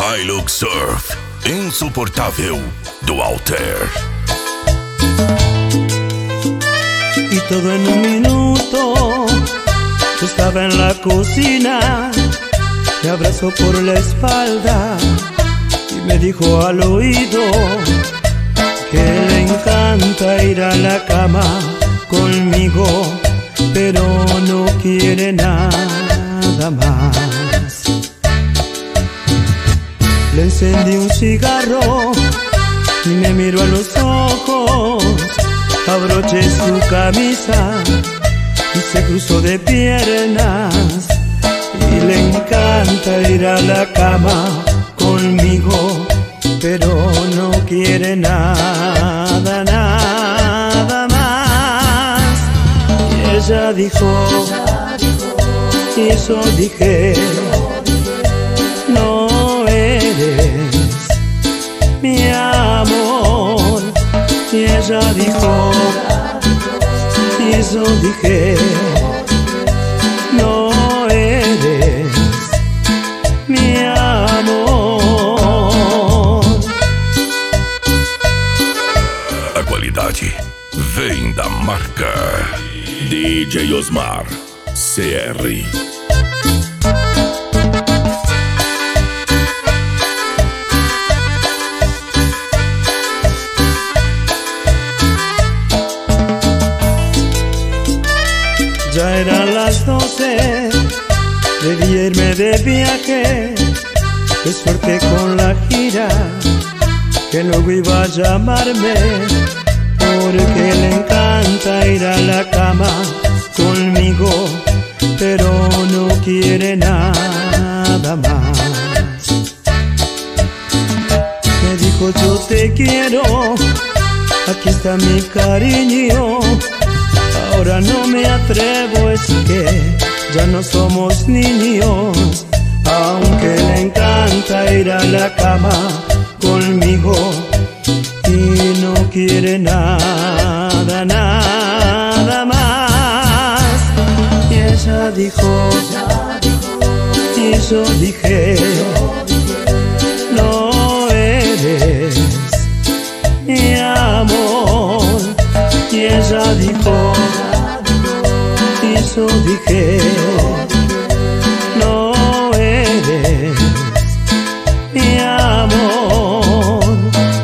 Hilux Surf insuportável do Walter. Y todo en un minuto, yo estaba en la cocina, me abrazó por la espalda y me dijo al oído que le encanta ir a la cama conmigo, pero no quiere nada más. Le encendí un cigarro y me miró a los ojos, abroché su camisa y se cruzó de piernas. Y le encanta ir a la cama conmigo, pero no quiere nada, nada más. Y ella dijo, y yo dije, no eres mi amor. Y ella dijo, y yo dije, no eres mi amor. A qualidade vem da marca DJ Osmar CR. Ya eran las 12, debí irme de viaje. Qué suerte con la gira, que luego iba a llamarme, porque le encanta ir a la cama conmigo, pero no quiere nada más. Me dijo, yo te quiero, aquí está mi cariño. Ahora no me atrevo, es que ya no somos niños. Aunque le encanta ir a la cama conmigo y no quiere nada, nada más. Y ella dijo, y yo dije, no eres mi amor. Y ella dijo, y yo dije, no eres mi amor.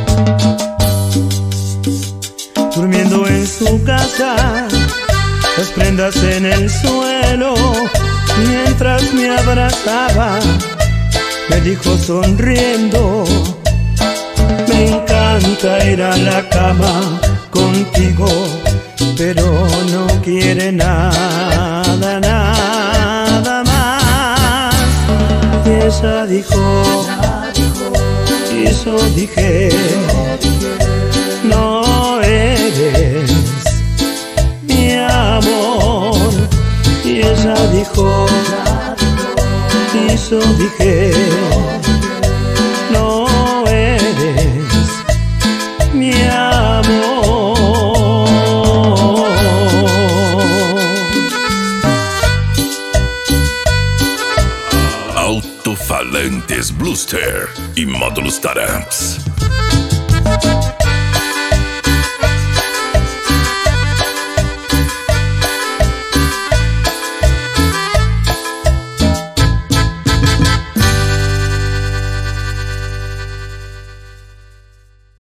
Durmiendo en su casa, las prendas en el suelo, mientras me abrazaba, me dijo sonriendo, me encanta ir a la cama contigo, pero no quiere nada, nada más. Y ella dijo, y yo dije, no eres mi amor. Y ella dijo, y yo dije, no eres mi amor. Alto-falantes Bluster e módulos Taramps.